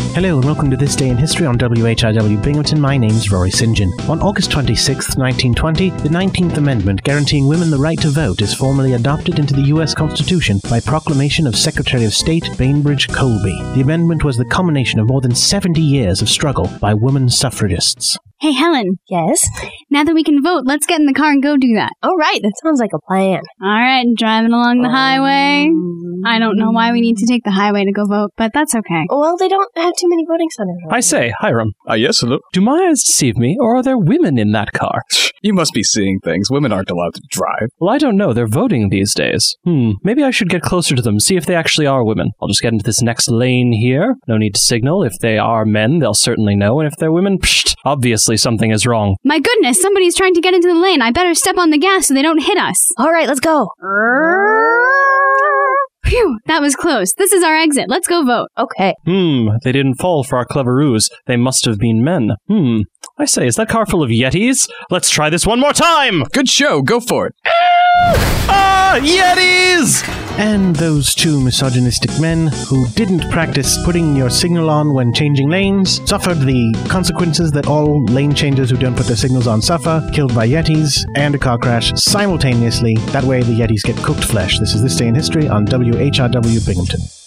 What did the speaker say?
Hello and welcome to This Day in History on WHIW Binghamton. My name's Rory St. John. On August 26, 1920, the 19th Amendment guaranteeing women the right to vote is formally adopted into the U.S. Constitution by proclamation of Secretary of State Bainbridge Colby. The amendment was the culmination of more than 70 years of struggle by women suffragists. Hey, Helen. Yes? Now that we can vote, let's get in the car and go do that. All right, that sounds like a plan. All right, driving along the highway. I don't know why we need to take the highway to go vote, but that's okay. Well, they don't have too many voting centers. I say, Hiram. Yes, hello? Do my eyes deceive me, or are there women in that car? You must be seeing things. Women aren't allowed to drive. Well, I don't know. They're voting these days. Maybe I should get closer to them, see if they actually are women. I'll just get into this next lane here. No need to signal. If they are men, they'll certainly know. And if they're women, obviously something is wrong. My goodness, somebody's trying to get into the lane. I better step on the gas so they don't hit us. All right, let's go. Phew, that was close. This is our exit. Let's go vote. Okay. They didn't fall for our clever ruse. They must have been men. I say, is that car full of Yetis? Let's try this one more time! Good show. Go for it. Yetis! And those two misogynistic men who didn't practice putting your signal on when changing lanes suffered the consequences that all lane changers who don't put their signals on suffer, killed by Yetis and a car crash simultaneously. That way the Yetis get cooked flesh. This is This Day in History on WHRW Binghamton.